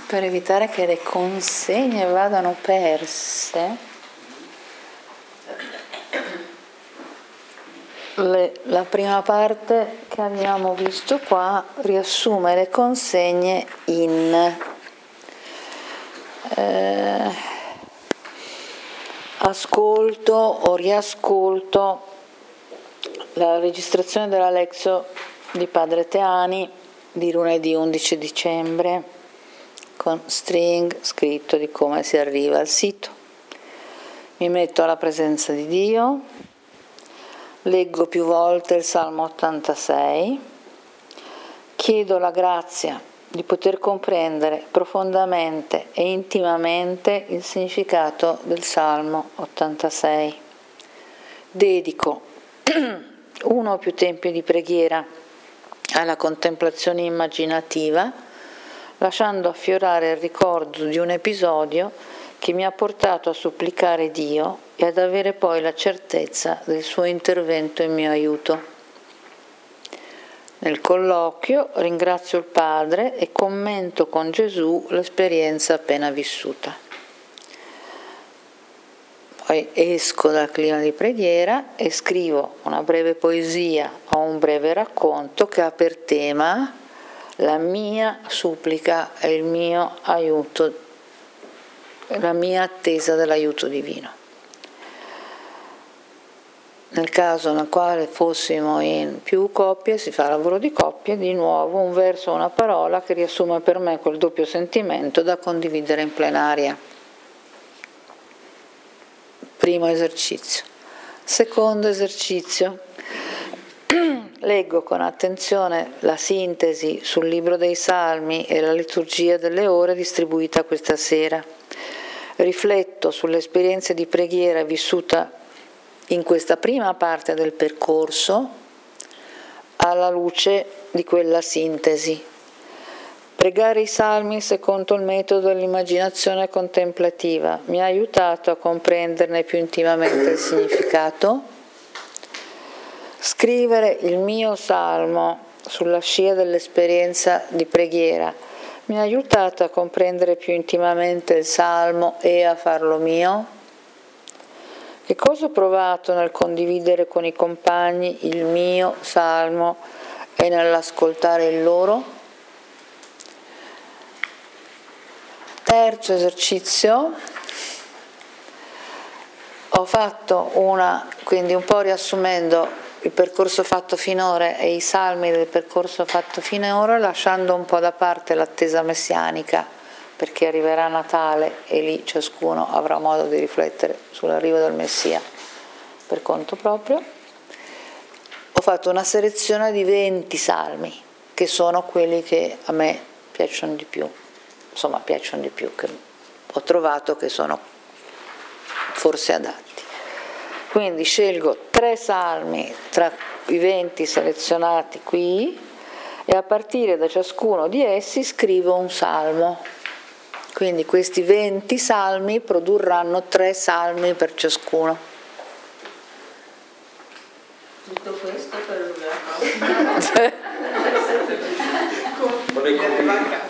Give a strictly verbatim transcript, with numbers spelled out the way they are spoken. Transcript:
Per evitare che le consegne vadano perse, le, la prima parte che abbiamo visto qua riassume le consegne in eh, ascolto o riascolto la registrazione della Lexio di Padre Teani di lunedì undici dicembre con string scritto di come si arriva al sito. Mi metto alla presenza di Dio, leggo più volte il Salmo ottantasei, chiedo la grazia di poter comprendere profondamente e intimamente il significato del Salmo ottantasei. Dedico uno o più tempi di preghiera alla contemplazione immaginativa, lasciando affiorare il ricordo di un episodio che mi ha portato a supplicare Dio e ad avere poi la certezza del suo intervento in mio aiuto. Nel colloquio ringrazio il Padre e commento con Gesù l'esperienza appena vissuta. Poi esco dal clima di preghiera e scrivo una breve poesia o un breve racconto che ha per tema la mia supplica e il mio aiuto, la mia attesa dell'aiuto divino. Nel caso nel quale fossimo in più coppie, si fa lavoro di coppie, di nuovo un verso o una parola che riassume per me quel doppio sentimento da condividere in plenaria. Primo esercizio. Secondo esercizio. Leggo con attenzione la sintesi sul libro dei Salmi e la liturgia delle ore distribuita questa sera. Rifletto sulle esperienze di preghiera vissuta in questa prima parte del percorso alla luce di quella sintesi. Pregare i Salmi secondo il metodo dell'immaginazione contemplativa mi ha aiutato a comprenderne più intimamente il significato. Scrivere il mio salmo sulla scia dell'esperienza di preghiera mi ha aiutato a comprendere più intimamente il salmo e a farlo mio. Che cosa ho provato nel condividere con i compagni il mio salmo e nell'ascoltare il loro? Terzo esercizio. Ho fatto una, quindi un po' riassumendo il percorso fatto finora e i salmi del percorso fatto finora, lasciando un po' da parte l'attesa messianica, perché arriverà Natale e lì ciascuno avrà modo di riflettere sull'arrivo del Messia per conto proprio. Ho fatto una selezione di venti salmi, che sono quelli che a me piacciono di più, insomma piacciono di più, che ho trovato che sono forse adatti. Quindi scelgo tre salmi tra i venti selezionati qui e a partire da ciascuno di essi scrivo un salmo. Quindi questi venti salmi produrranno tre salmi per ciascuno. Tutto questo per una cosa?